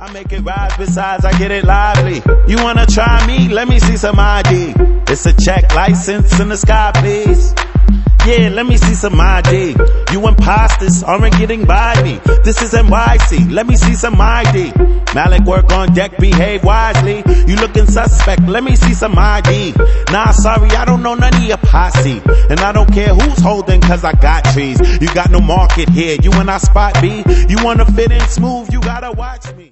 I make it rise, besides I get it lively. You wanna try me? Let me see some ID. It's a check license in the sky, please. Yeah, let me see some ID. You imposters aren't getting by me. This is NYC, let me see some ID. Malik work on deck, behave wisely. You looking suspect, let me see some ID. Nah, sorry, I don't know none of your posse. And I don't care who's holding, cause I got trees. You got no market here, you in our spot B. You wanna fit in smooth, you gotta watch me.